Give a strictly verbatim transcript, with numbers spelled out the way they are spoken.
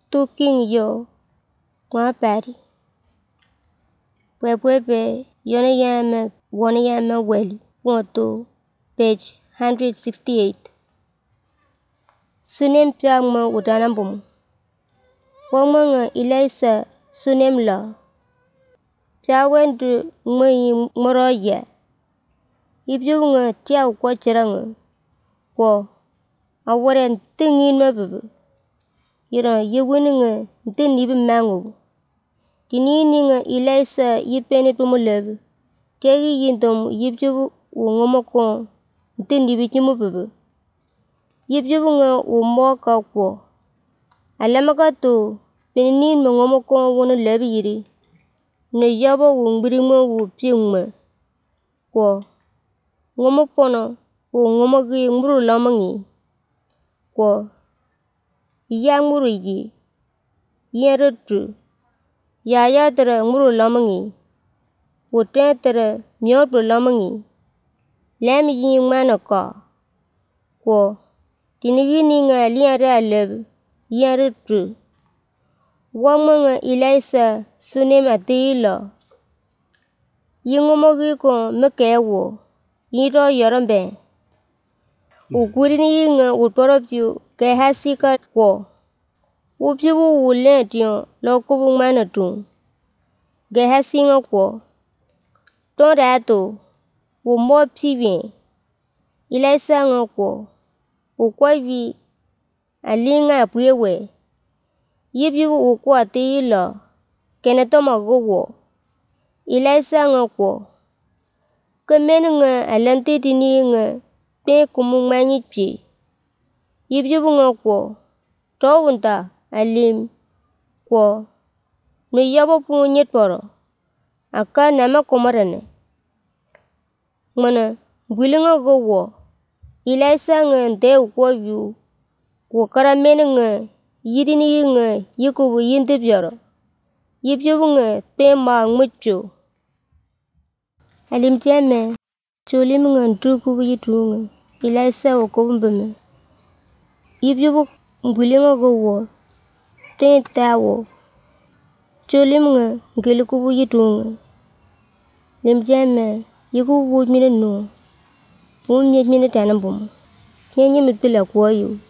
tu king yo ngwa pari Pwepwepe yone yame wone yame weli wonto page one sixty-eight Sunem piang mo udana bum Wongmanga Elisa sunem la Piawendu ngwe moroye Ibyunga tiaw kwa chiranga Kwa awaren tingin mabubu Yira yewinunga din ibi mangu Dinini nga Elisa yipene tumulebu Tegi yindom yibjubu ungomoko din ibi kimububu Yibjubu nga umoka kwa Alamaka tu Pininin mongomoko wana lebi yiri Na yaba ungbirima wu piyungma Kwa Ngomopona Ungomoki nguru lamangi Kwa Iya nguru yi Yeretu Yaya tere nguru lamangi Wote tere miyotbu lamangi Lami yi manaka Kwa Tinigini nga liyare alebu Yeretu Wangmanga Elisa sunem atila Yingomoki ko mekewo Yiro yorambe Ukurini yinga utorobju Kehasika kwa Upjibu ule tiyo Lokubu manatu Gehasinga kwa Tonrato Umo piwe Elisa nga kwa Ukwavi Alinga pwewe Yibjibu ukwa atila Kenetoma gogo Elisa nga kwa Kemenu nga alante tini nga Te kumunganyi pi Yibjibu nga kwa Tawunta alim Kwa Nuyabo punyet poro Aka nama kumarane Mana Bwilinga gogo Elisa nga nte ukwa view Kwa karamenu nga Yidini nga Yikubu yintibyaro Yibjibu nga Te maa ngmucho Alim tiame Cholim nga ntukubu yitu nga Elisa wakubumbame Yibjibu Mbwilinga gogo Te tawo Cholim nga Ngilikubu yitu nga Lim tiame Yikubu wujmine no Wumnyet mine tanambumu Nyenye mitpila kwa yu